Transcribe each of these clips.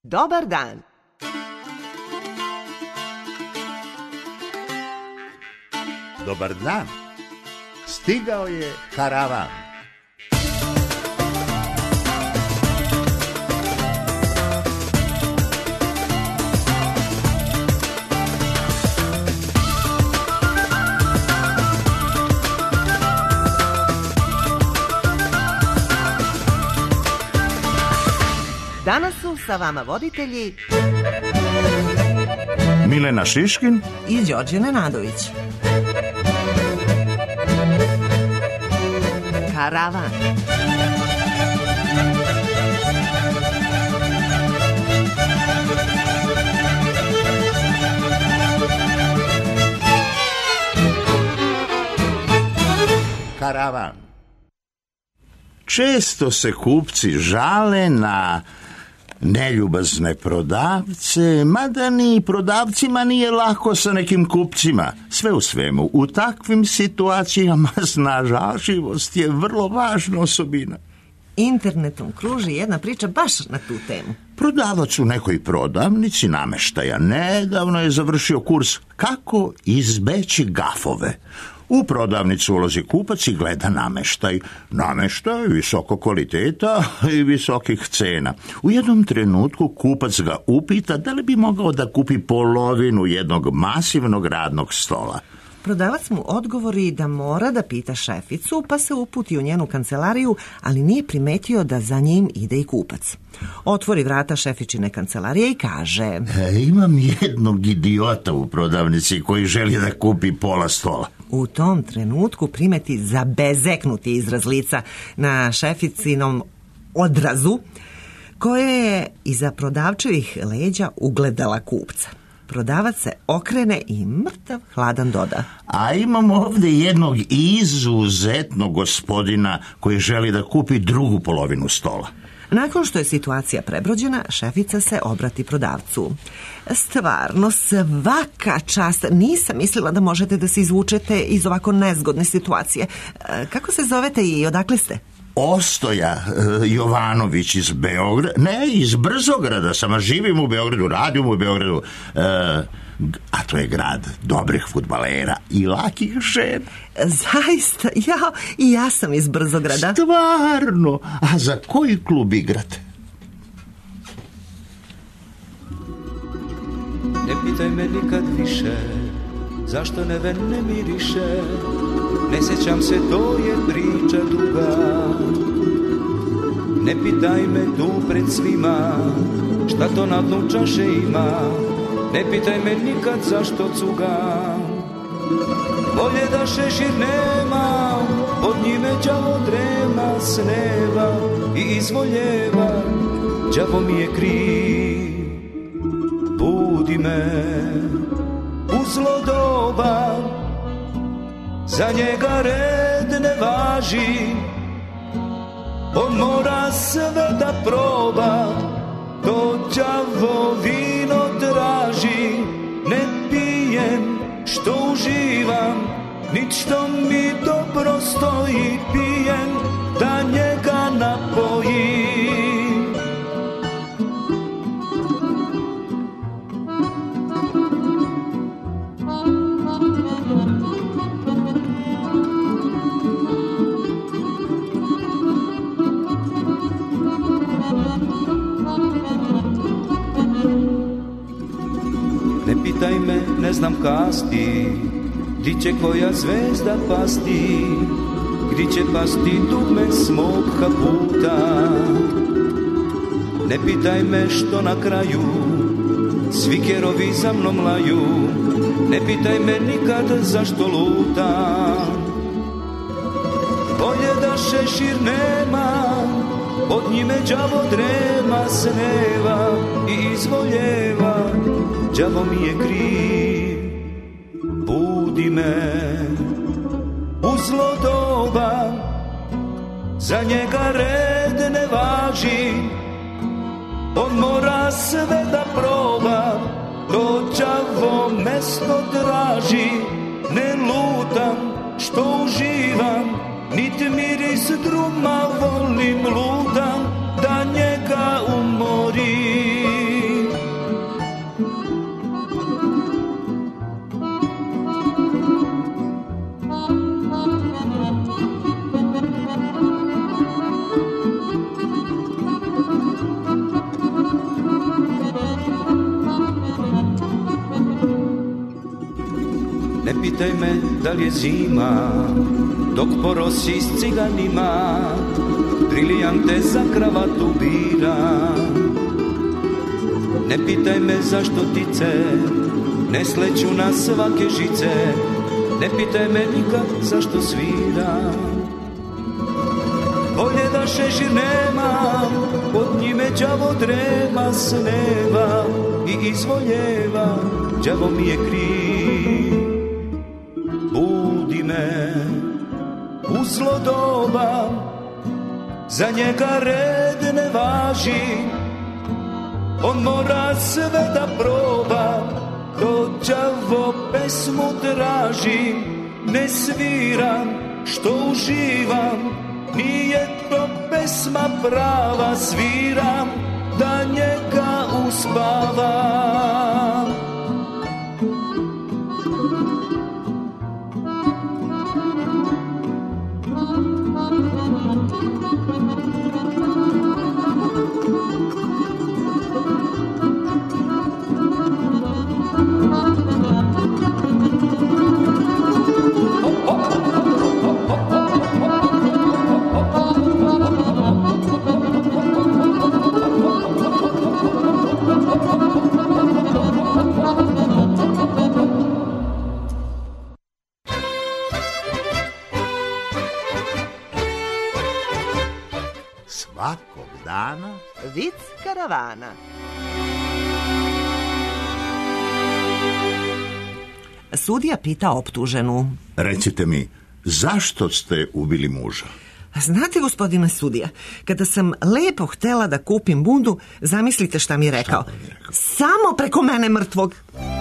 Dobar dan. Dobar dan. Stigao je karavan. Danas su sa vama voditelji Milena Šiškin i Đorđe Nenadović. Karavan. Karavan. Često se kupci žale na neljubazne prodavce, mada ni prodavcima nije lako sa nekim kupcima. Sve u svemu, u takvim situacijama snažljivost je vrlo važna osobina. Internetom kruži jedna priča baš na tu temu. Prodavac u nekoj prodavnici namještaja nedavno je završio kurs kako izbeći gafove. U prodavnicu ulazi kupac i gleda namještaj. Namještaj visokog kvaliteta i visokih cena. U jednom trenutku kupac ga upita da li bi mogao da kupi polovinu jednog masivnog radnog stola. Prodavac mu odgovori da mora da pita šeficu, pa se uputi u njenu kancelariju, ali nije primetio da za njim ide i kupac. Otvori vrata šefičine kancelarije i kaže: Imam jednog idiota u prodavnici koji želi da kupi pola stola. U tom trenutku primeti zabezeknuti izraz lica na šeficinom odrazu, koje je iza prodavčevih leđa ugledala kupca. Prodavac se okrene i mrtav hladan doda: A imamo ovdje jednog izuzetnog gospodina koji želi da kupi drugu polovinu stola. Nakon što je situacija prebrođena, šefica se obrati prodavcu: Stvarno, svaka čast, nisam mislila da možete da se izvučete iz ovako nezgodne situacije. Kako se zovete i odakle ste? Ostoja Jovanović iz Beograda, ne, iz Brzograda sam, a živim u Beogradu, radim u Beogradu, a to je grad dobrih fudbalera i lakih žena. Zaista, ja sam iz Brzograda. Stvarno, a za koji klub igrate? Ne pitaj me nikad više, zašto neven ne miriše. Ne sjećam se, to je priča duga. Ne pitaj me tu pred svima, šta to na dnu čaše ima. Ne pitaj me nikad zašto cugam. Bolje da šešir nema, pod njime đavo drema sneva i izvoljeva. Đavo mi je kriv, budi me u zlo doba. Za njega red ne važi, on mora sve da proba. To đavo vino traži, ne pijem što uživam, nit što mi dobro stoji. Pijem da njega napojim. Ne pitaj me, ne znam kasti, gdje će koja zvezda pasti, gdje će pasti dugme smog kaputa. Ne pitaj me što na kraju svi kerovi za mnom laju. Ne pitaj me nikad zašto lutam. Bolje da šešir nema, pod njime đavo drema sneva i izvoljeva. Đavo mi je kriv, budi me u zlo doba. Za njega red ne važi, on mora sve da proba. To đavo mesto traži, ne lutam što uživam, niti miris druma volim, lutam da njega umorim. Ne pitaj me da li je zima, dok porosi s ciganima, brilijante za kravatu bira. Ne pitaj me zašto ptice ne sleću na svake žice, ne pitaj me nikad zašto svira. Bolje da šešir nema, pod njime đavo drema sneva i izvoljeva, đavo mi je kriv. Budi me u zlo doba, za njega red ne važi, on mora sve da proba, to đavo pesmu traži. Ne sviram što uživam, nije to pesma prava, sviram da njega uspavam. Svakog dana Vic karavana. Sudija pita optuženu: recite mi, zašto ste ubili muža? znate, gospodine sudija, kada sam lepo htela da kupim bundu, zamislite šta mi je rekao. Samo preko mene mrtvog.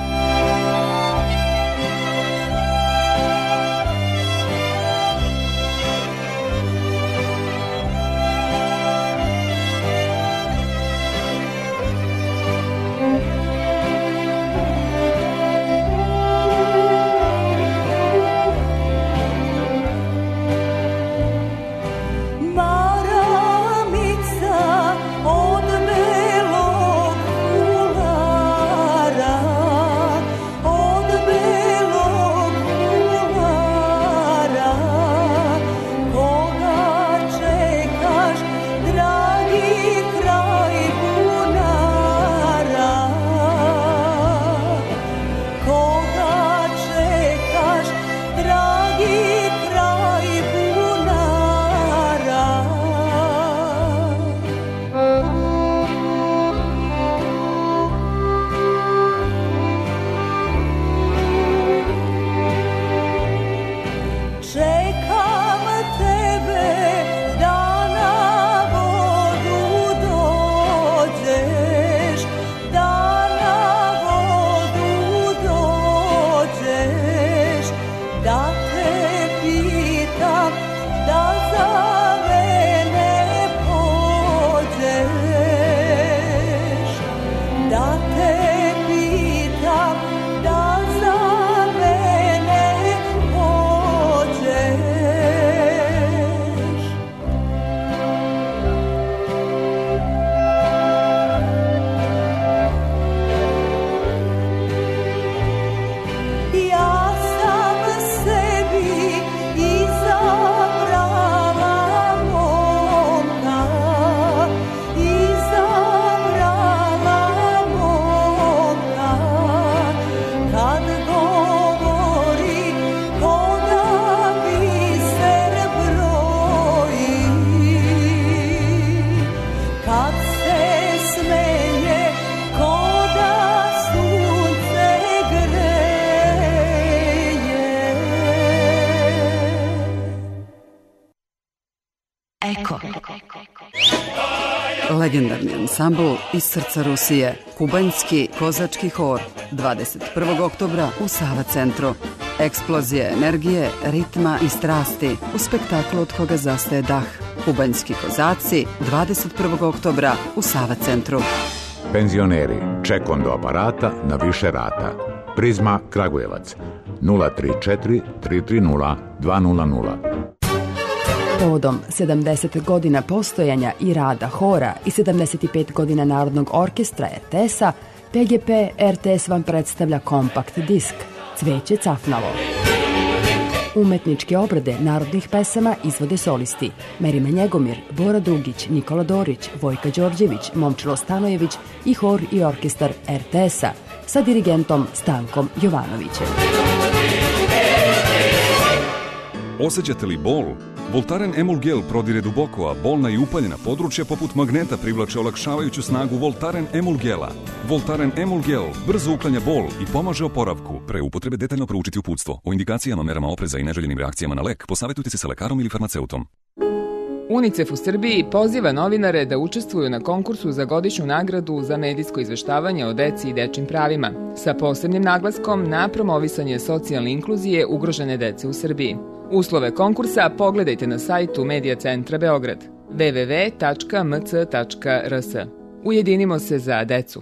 Legendarni ansambl iz srca Rusije, kubanjski kozački hor, 21. oktobra u Sava centru. Eksplozija energije, ritma i strasti u spektaklu od koga zastaje dah. Kubanjski kozaci, 21. oktobra u Sava centru. Penzioneri, ček do aparata na više rata. Prizma Kragujevac, 034 330 200. Povodom 70 godina postojanja i rada hora i 75 godina Narodnog orkestra RTS-a, PGP RTS vam predstavlja kompakt disk Cveće Cafnalo. Umetničke obrade narodnih pesama izvode solisti Merima Njegomir, Bora Dugić, Nikola Dorić, Vojka Đorđević, Momčilo Stanojević i hor i orkestar RTS-a sa dirigentom Stankom Jovanovićem. Osjećate li bol? Voltaren Emulgel prodire duboko, a bolna i upaljena područja poput magneta privlače olakšavajuću snagu Voltaren Emulgela. Voltaren Emulgel brzo uklanja bol i pomaže oporavku. Pre upotrebe detaljno proučiti uputstvo. O indikacijama, merama opreza i neželjenim reakcijama na lek posavetujte se sa lekarom ili farmaceutom. UNICEF u Srbiji poziva novinare da učestvuju na konkursu za godišnju nagradu za medijsko izveštavanje o deci i dečjim pravima, sa posebnim naglaskom na promovisanje socijalne inkluzije ugrožene dece u Srbiji. Uslove konkursa pogledajte na sajtu Medija centra Beograd www.mc.rs. Ujedinimo se za decu.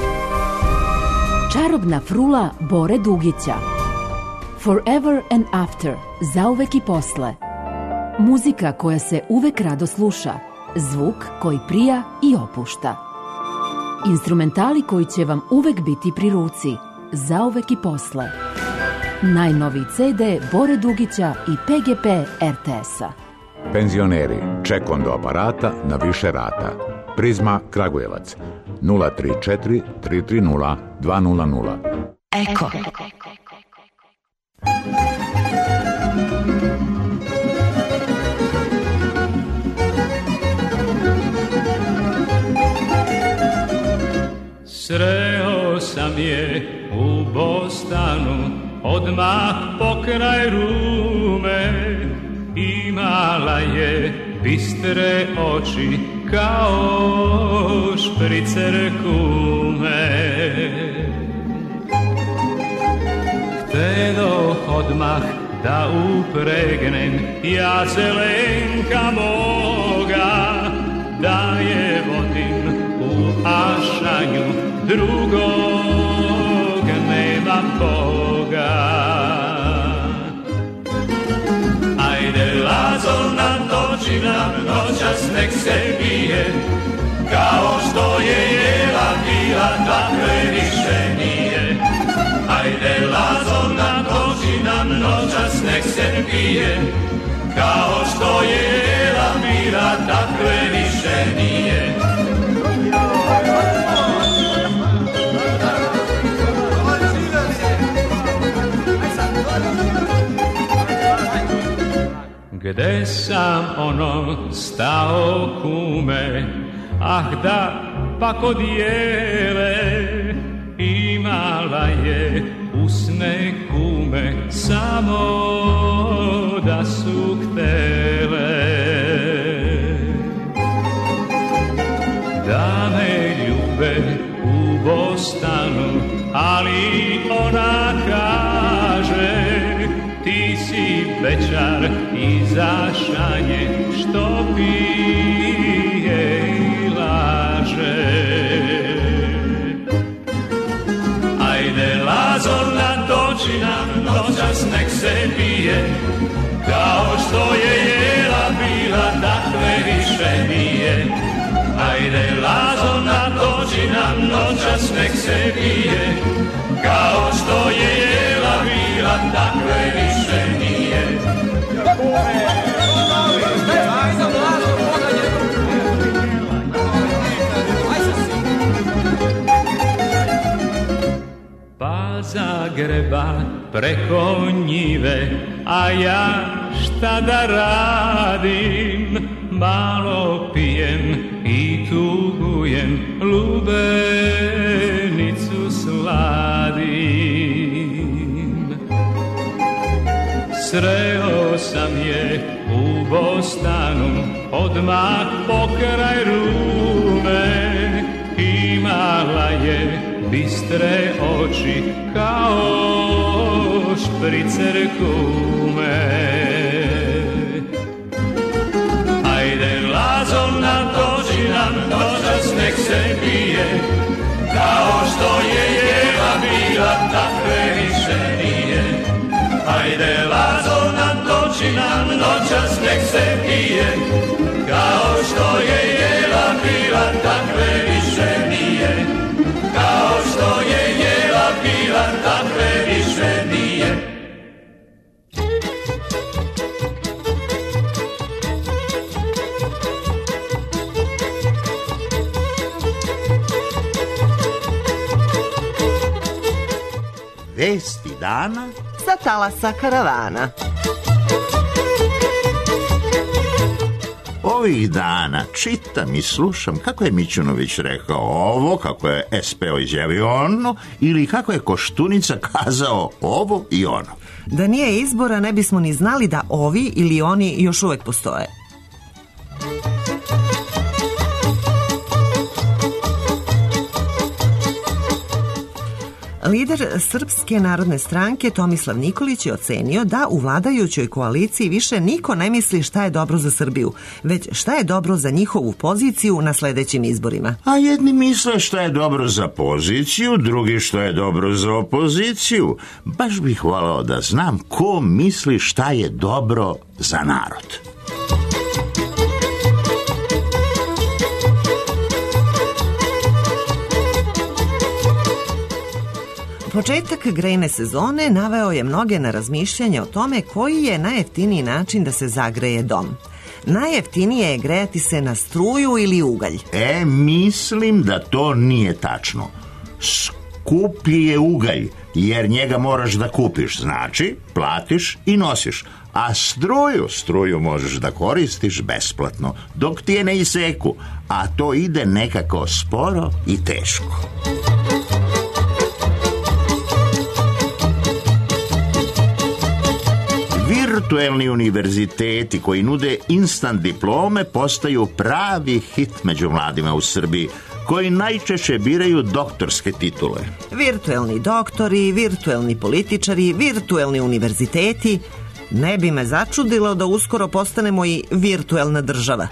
Čarobna frula Bore Dugića. Forever and After, zauvek i posle. Muzika koja se uvek rado sluša, zvuk koji prija i opušta. Instrumentali koji će vam uvek biti pri ruci, zauvek i posle. Najnoviji CD Bore Dugića i PGP RTS-a. Penzioneri, ček do aparata na više rata. Prizma Kragujevac 034 330 200. Eko. Sreo sam je u Bostanu, odmah pokraj Rume. Imala je bistre oči kao špricer kume. Htedoh odmah da upregnem ja zelenka moga, da je vodim u ašanju, drugog nema Boga. Ajde Lazo, natoči nam noćas nek se bije, kao što je jela bila, takve više nije. Ajde Lazo, natoči nam noćas nek se bije, kao što je jela bila, takve više nije. Gde sam ono stao kume, ah da pa kod jele, imala je usne kume, samo da su htele. Da me ljube u Bostanu, ali ona kaže, ti si bečar i zašanje, što pije i laže. Ajde Lazo, natoči nam noćas nek se bije, kao što je jela bila, takve više nije. Ajde Lazo, natoči nam noćas nek se bije, kao što je jela bila, takve više nije. Pa zagreba preko njive, a ja šta da radim? Malo pijem i tugujem, lubenicu sladim. Sreo sam je u Bostanu, odmah pokraj Rume. Imala je bistre oči kao špricer kume. Ajde Lazo, natoči nam noćas nek se bije, kao što je jela bila, takve više nije. Ajde Lazo, natoči nam noćas nek se bije, kao što je jela bila, takve više nije. Kao što je jela bila, takve više nije. Vesti dana sa talasa karavana. Ovih dana čitam i slušam kako je Mićunović rekao ovo, kako je SPO izjavio ono ili kako je Koštunica kazao ovo i ono. Da nije izbora ne bismo ni znali da ovi ili oni još uvek postoje. Lider Srpske narodne stranke Tomislav Nikolić je ocenio da u vladajućoj koaliciji više niko ne misli šta je dobro za Srbiju, već šta je dobro za njihovu poziciju na sledećim izborima. A jedni misle šta je dobro za poziciju, drugi šta je dobro za opoziciju. Baš bih volao da znam ko misli šta je dobro za narod. Početak grejne sezone naveo je mnoge na razmišljanje o tome koji je najjeftiniji način da se zagreje dom. Najjeftinije je grejati se na struju ili ugalj. Mislim da to nije tačno. Skuplji je ugalj, jer njega moraš da kupiš, znači platiš i nosiš. A struju možeš da koristiš besplatno, dok ti je ne iseku, a to ide nekako sporo i teško. Virtuelni univerziteti koji nude instant diplome postaju pravi hit među mladima u Srbiji, koji najčešće biraju doktorske titule. Virtuelni doktori, virtuelni političari, virtuelni univerziteti. Ne bi me začudilo da uskoro postanemo i virtuelna država.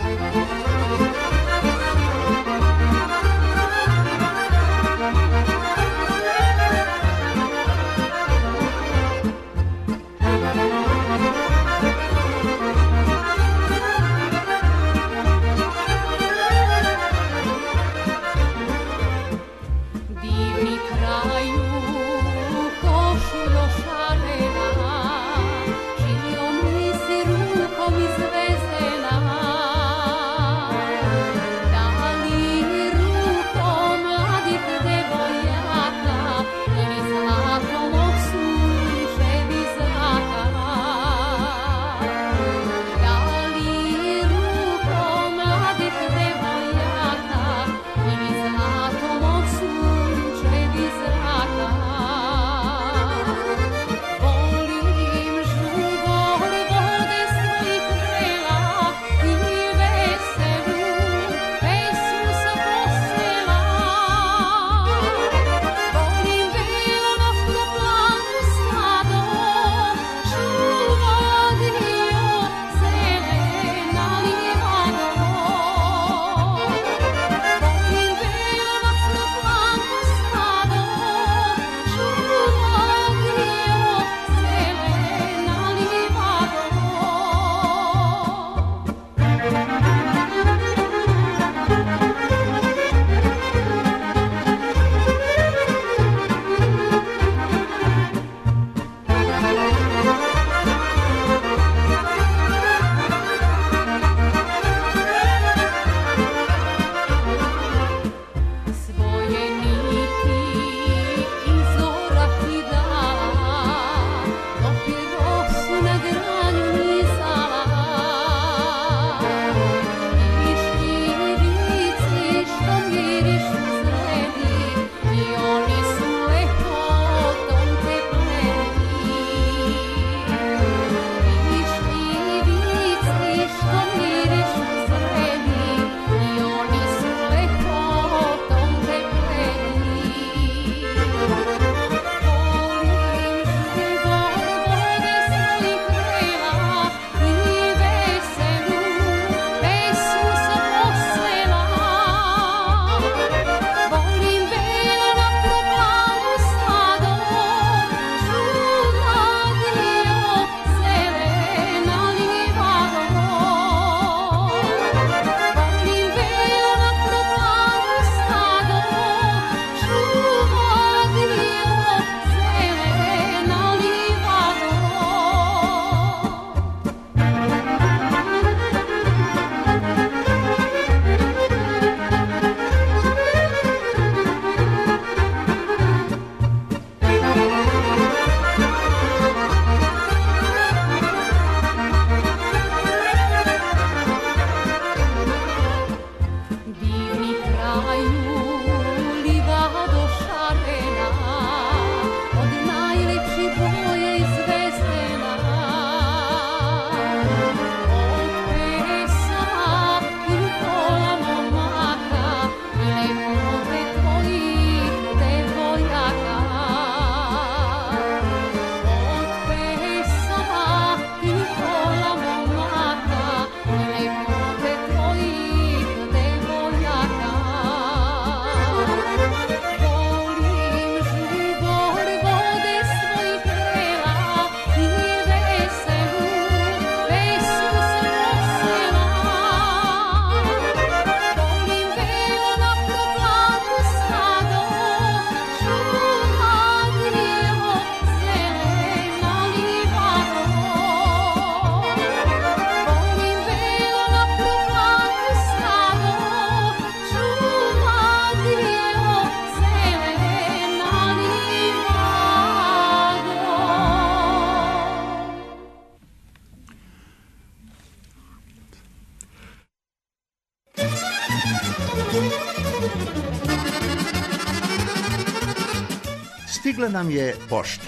Stigla nam je pošta.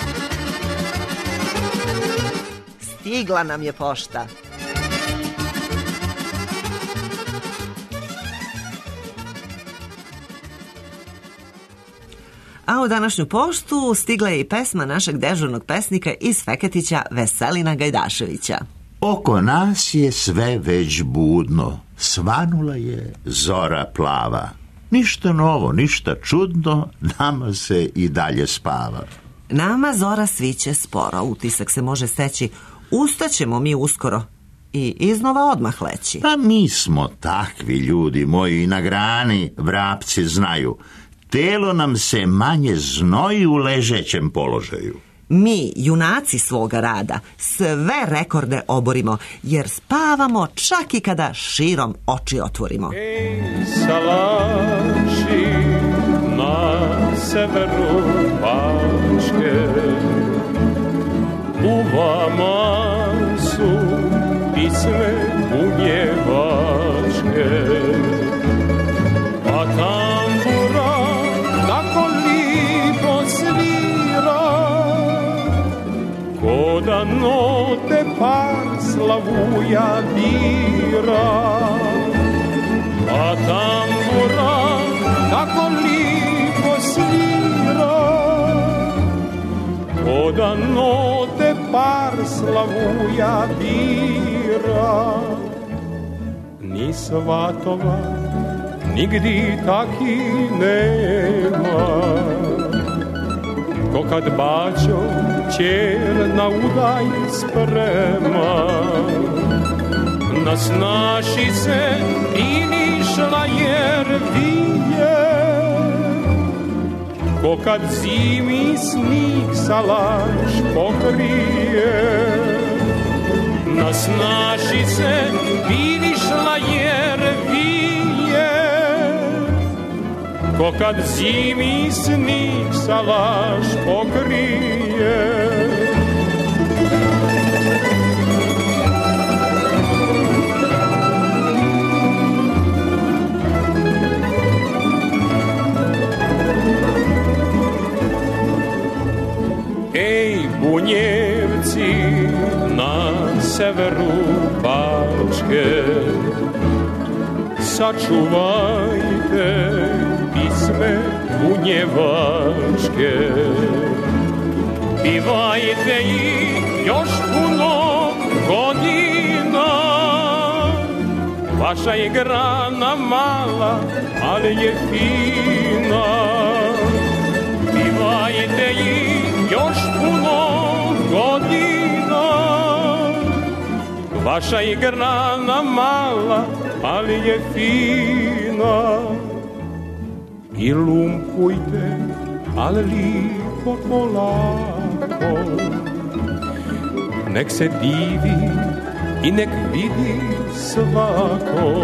Stigla nam je pošta. A u današnju poštu stigla je i pesma našeg dežurnog pesnika iz Feketića, Veselina Gajdaševića. Oko nas je sve već budno, svanula je zora plava. Ništa novo, ništa čudno, nama se i dalje spava. Nama zora sviće sporo, utisak se može steći, ustaćemo mi uskoro i iznova odmah leći. Pa mi smo takvi ljudi moji, na grani vrapci znaju. Telo nam se manje znoji u ležećem položaju. Mi, junaci svoga rada, sve rekorde oborimo, jer spavamo čak i kada širom oči otvorimo. Ej, salaši na severu Bačke, u vama su pisme bunjevačke, a tambura tako lipo svira, ko da note par slavuja dira, a tambura tako lipo svira, ko da note par slavuja dira. Ni svatova nigdi taki nema, ko kad bačo ćer na udaj sprema. Nas naši se i nišla jer vije, ko kad zimi snig salaš pokrije. Nas naši se i nišla jer vije, ko kad zimi snig salaš pokrije. Ej, bunjevci na severu Bačke, sačuvajte pisme bunjevačke. Pivajte ih još puno godina, vaša je grana mala, ali je fina. Pivajte ih još puno godina, vaša je grana mala, ali je fina. I lumpujte, ali lipo polako, nek se divi i nek vidi svako.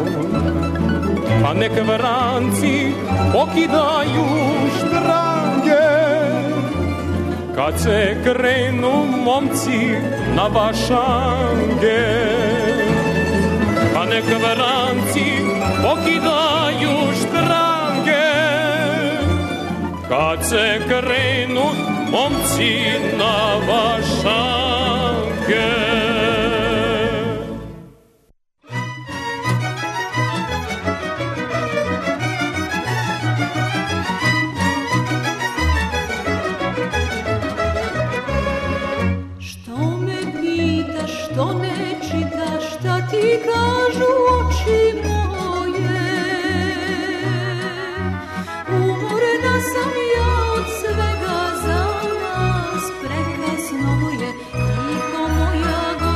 Pa nek vranci pokidaju štrange, kad se krenu momci na vašange. Pa nek vranci pokidaju štrange, kad se krenu momci na vašange. Što ne čitaš, šta ti kažu oči moje? Umorena sam ja od svega, za nas prekasno je, tiho moja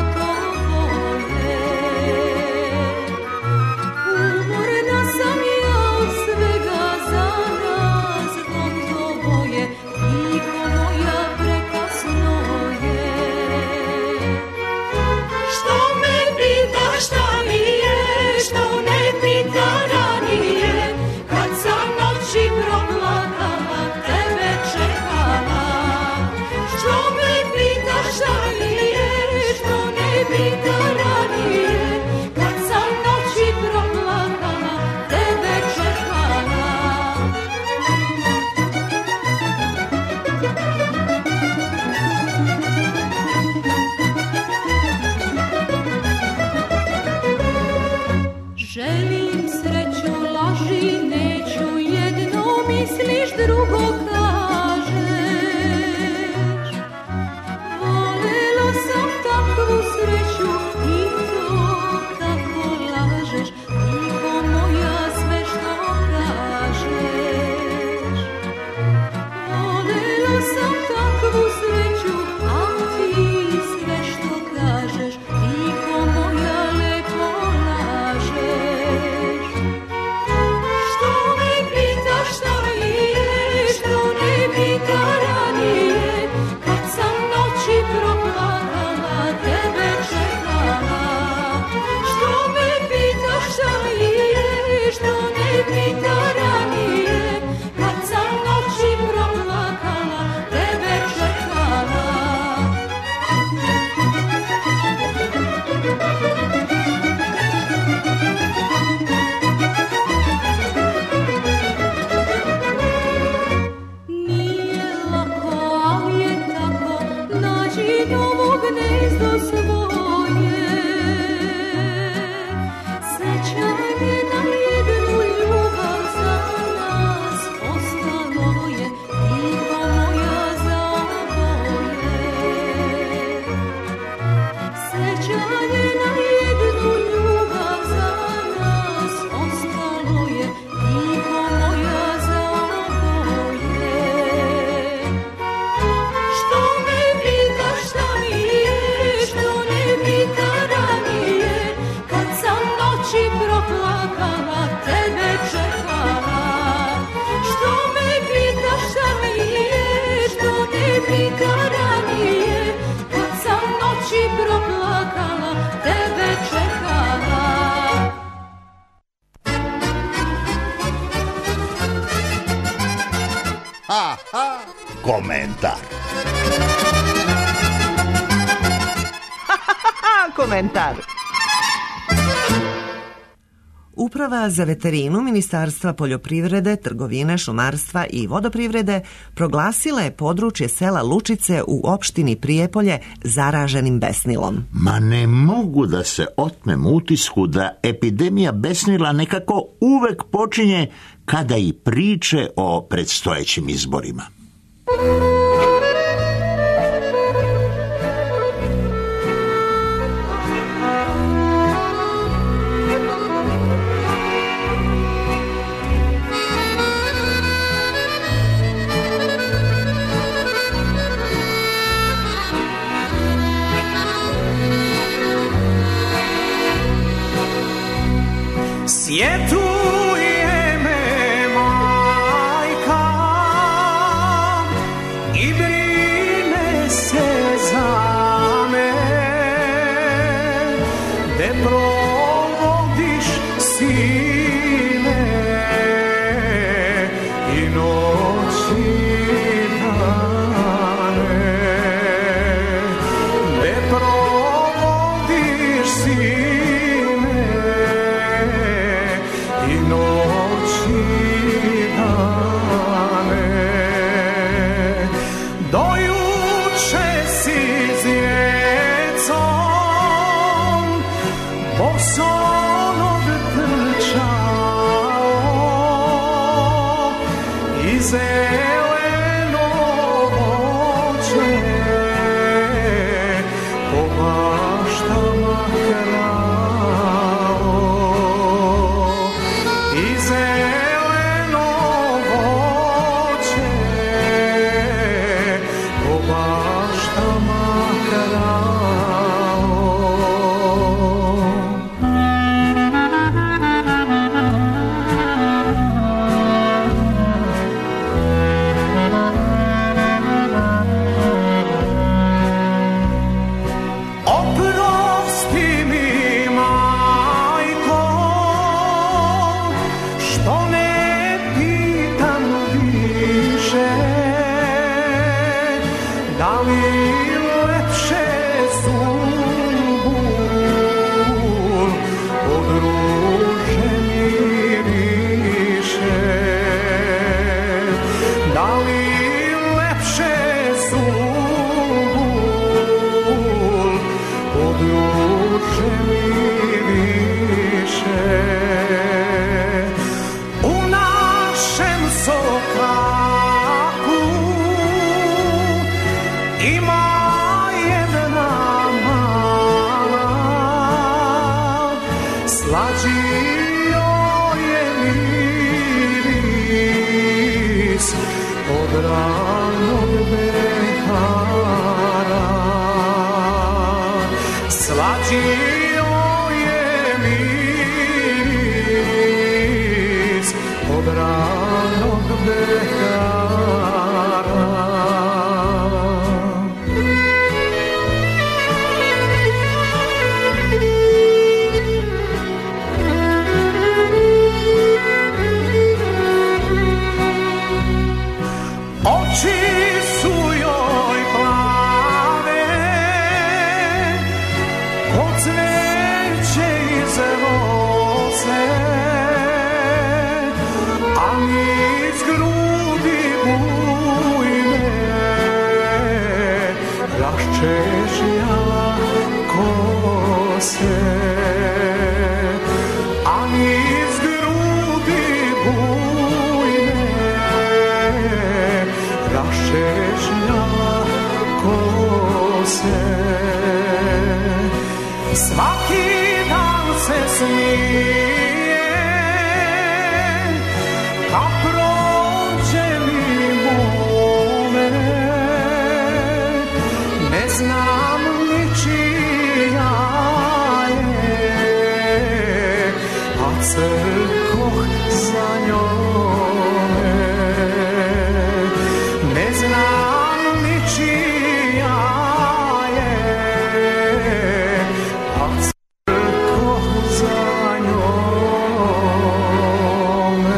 misliš drugo kažeš. Volela sam takvu sreću i to kako lažeš, tiho moja sve što kažeš. Volela sam takvu sreću, a ti sve što kažeš, tiho moja lepo lažeš. Što me pitaš šta je, što ne pita ranije, kad sam noći proplakala, tebe čekala. Što me pitaš šta je, što ne pita ranije, kad sam noći proplakala, tebe čekala. Nije lako, ali je tako, naći novo gnezdo svoje. Sećanje na jednu ljubav za nas ostalo je, tiho moja zaboje. Sećanje na jednu ljubav za nas ostalo je, tiho moja zaboje. Što me pitaš šta mi je, što ne pita ranije, kad sam noći proplakala, tebe čekala. Što me pitaš šta mi je, što ne pita ranije, kad sam noći proplakala, tebe čekala. Ha, ha, komentar. Komentar. Uprava za veterinu Ministarstva poljoprivrede, trgovine, šumarstva i vodoprivrede proglasila je područje sela Lučice u opštini Prijepolje zaraženim besnilom. Ma ne mogu da se otmem utisku da epidemija besnila nekako uvek počinje kada i priče o predstojećim izborima. Sjetuje me majka i brine se za me, de provodiš sine i noći dane, de provodiš sine i noći dane. Dojuče si s djecom bosonog trčao i zeleno voće po baštama krao. I zeleno voće po baštama krao. od ranog behara. Slađio je miris od ranog behara. Raščežnjala kose, a niz grudi bujne raščežnjala kose. Svaki dan se smije, a prođe mimo me. Ne znam ni čija je, a crkoh za njome. Ne znam ni čija je, a crkoh za njome.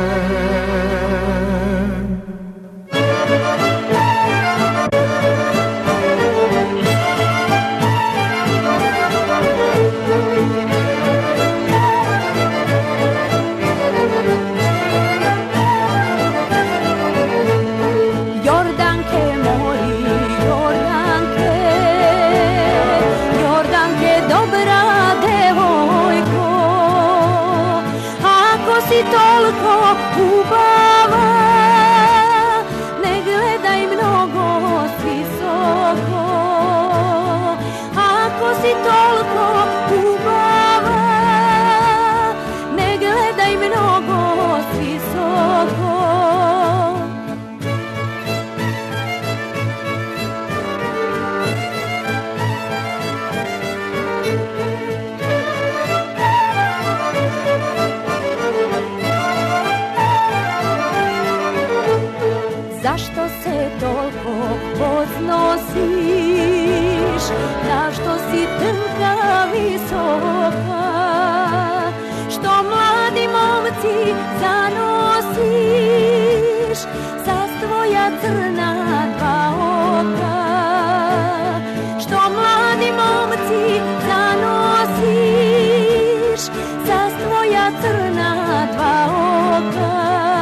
Zašto se toliko poznosiš, zašto si trnka visoka, što mladi momci zanosiš, za tvoja crna dva oka, što mladi momci zanosiš, za tvoja crna dva oka.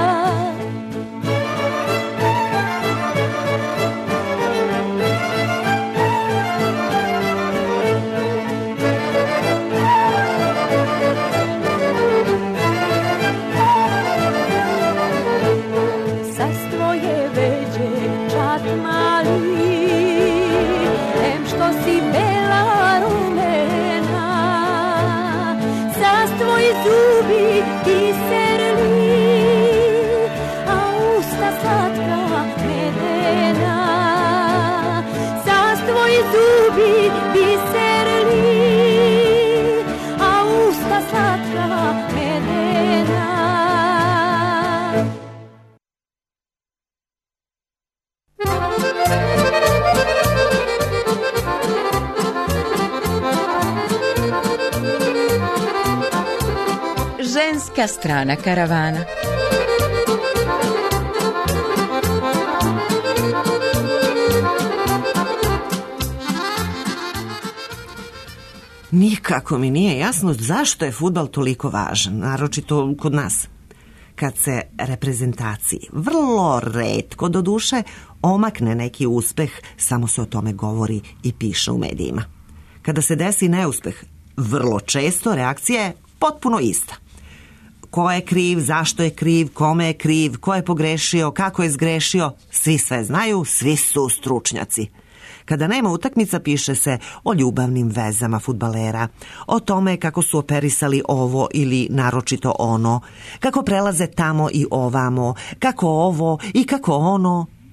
Zubi biserni, a usta slatka medena. Sas tvoji zubi biserni, a usta slatka medena. Ženska strana karavana. Nikako mi nije jasno zašto je fudbal toliko važan, naročito kod nas. Kad se reprezentaciji vrlo retko doduše omakne neki uspeh, samo se o tome govori i piše u medijima. Kada se desi neuspeh, vrlo često reakcija je potpuno ista. Ko je kriv, zašto je kriv, kome je kriv, ko je pogrešio, kako je zgrešio, svi sve znaju, svi su stručnjaci. Kada nema utakmica, piše se o ljubavnim vezama fudbalera, o tome kako su operisali ovo ili naročito ono, kako prelaze tamo i ovamo, kako ovo i kako ono,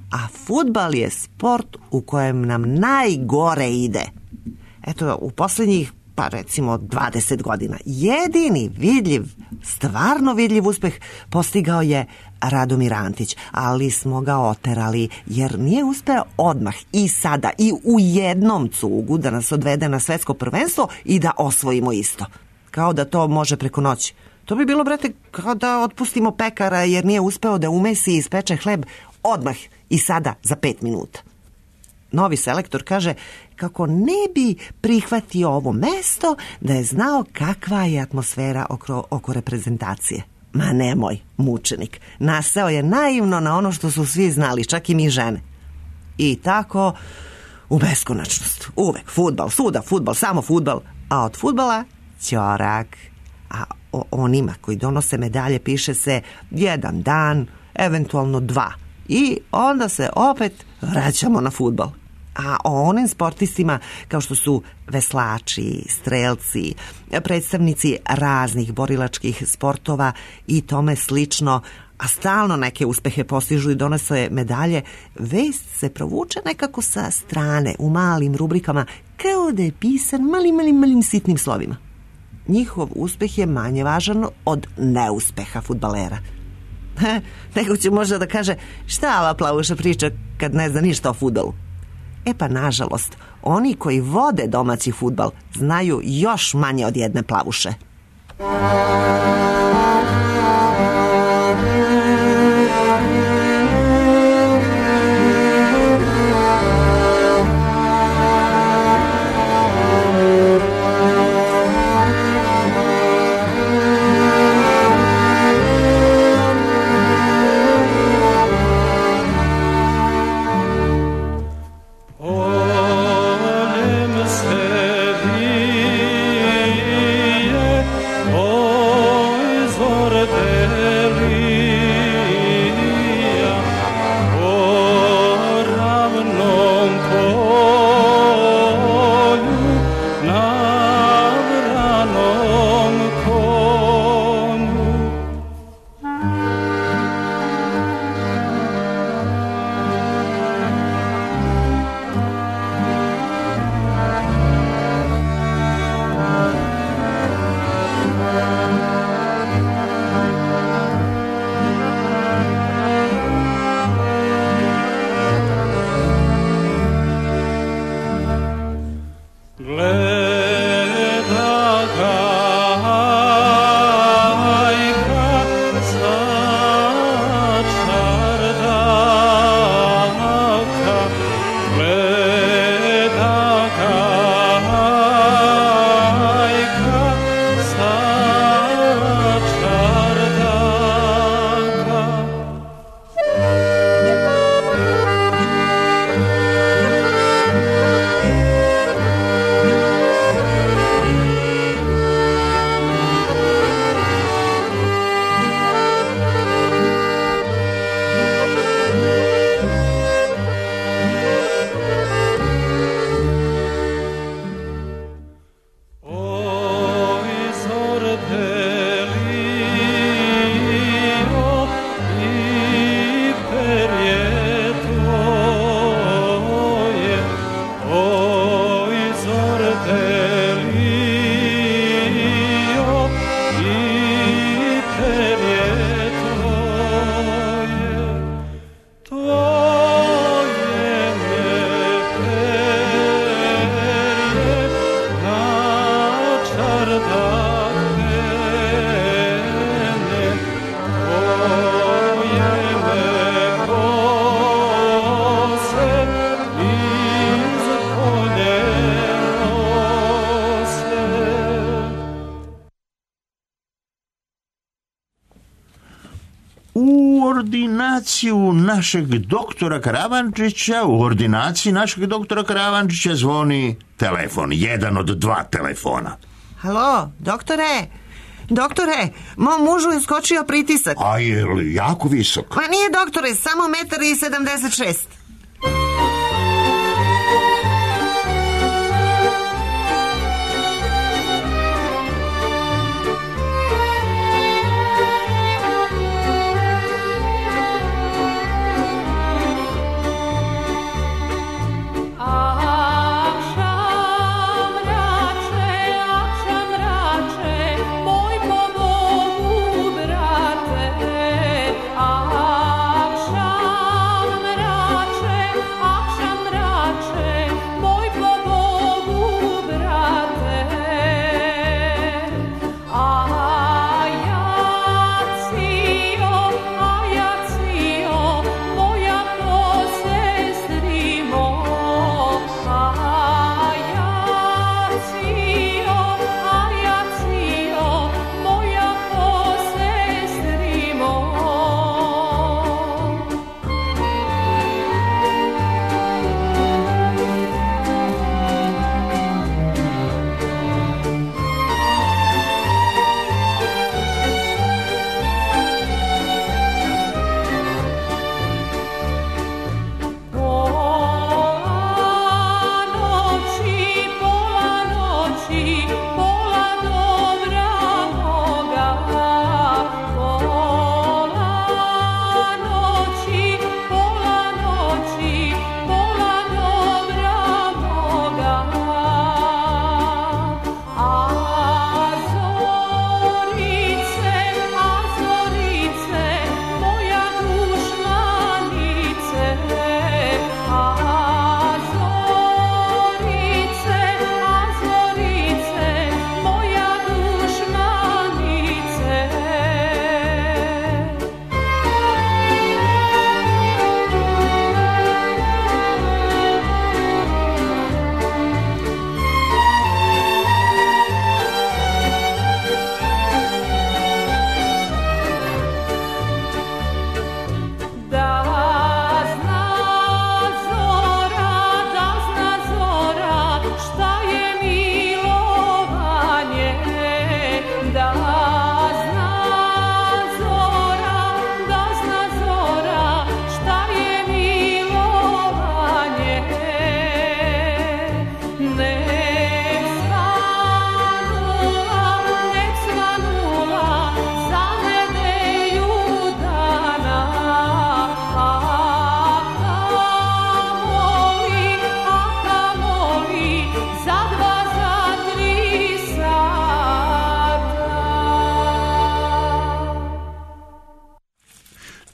a fudbal je sport u kojem nam najgore ide. Eto, u posljednjih, pa recimo 20 godina, jedini vidljiv, stvarno vidljiv uspeh postigao je Radomir Antić, ali smo ga oterali jer nije uspeo odmah i sada i u jednom cugu da nas odvede na svetsko prvenstvo i da osvojimo isto. Kao da to može preko noći. To bi bilo, brate, kao da otpustimo pekara jer nije uspeo da umesi i ispeče hleb odmah i sada za 5 minuta. Novi selektor kaže kako ne bi prihvatio ovo mesto da je znao kakva je atmosfera oko reprezentacije. Ma nemoj, mučenik. Naseo je naivno na ono što su svi znali, čak i mi žene. I tako u beskonačnost. Uvek fudbal, svuda fudbal, samo fudbal. A od fudbala ćorak. A o onima koji donose medalje piše se 1 dan, eventualno 2. I onda se opet vraćamo na fudbal. A o onim sportistima kao što su veslači, strelci, predstavnici raznih borilačkih sportova i tome slično, a stalno neke uspehe postižu i donose medalje, vest se provuče nekako sa strane u malim rubrikama kao da je pisan malim sitnim slovima. Njihov uspeh je manje važan od neuspeha fudbalera. Neko će možda da kaže šta ova plavuša priča kad ne zna ništa o fudbalu. E pa nažalost, oni koji vode domaći fudbal znaju još manje od jedne plavuše. ordinaciju našeg doktora Karavančića, u ordinaciji našeg doktora Karavančića zvoni telefon, jedan od dva telefona. Halo, doktore, mom mužu je skočio pritisak. A je li jako visok? Pa nije, doktore, samo 1,76 m.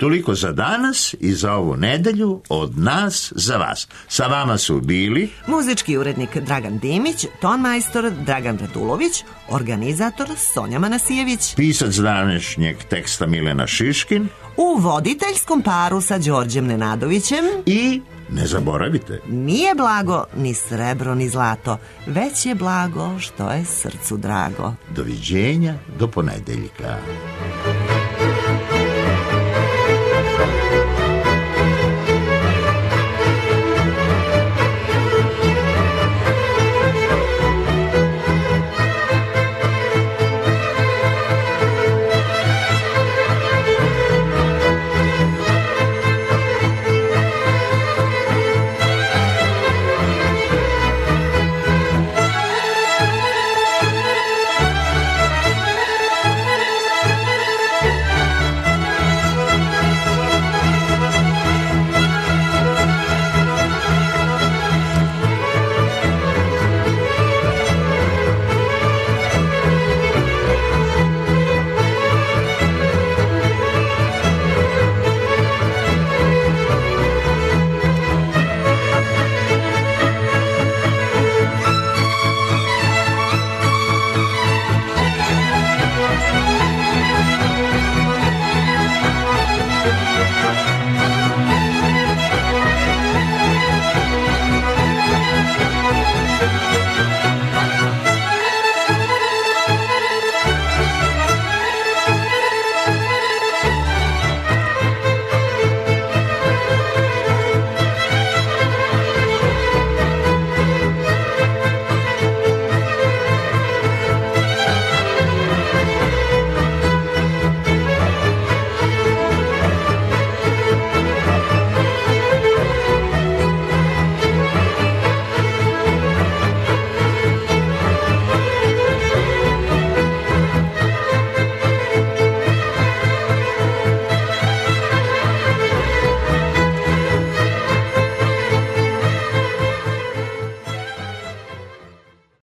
Toliko za danas i za ovu nedelju od nas za vas. Sa vama su bili muzički urednik Dragan Dimić, tonmajstor Dragan Radulović, organizator Sonja Manasijević, pisac današnjeg teksta Milena Šiškin, u voditeljskom paru sa Đorđem Nenadovićem i ne zaboravite, nije blago ni srebro ni zlato, već je blago što je srcu drago. Doviđenja do ponedeljka.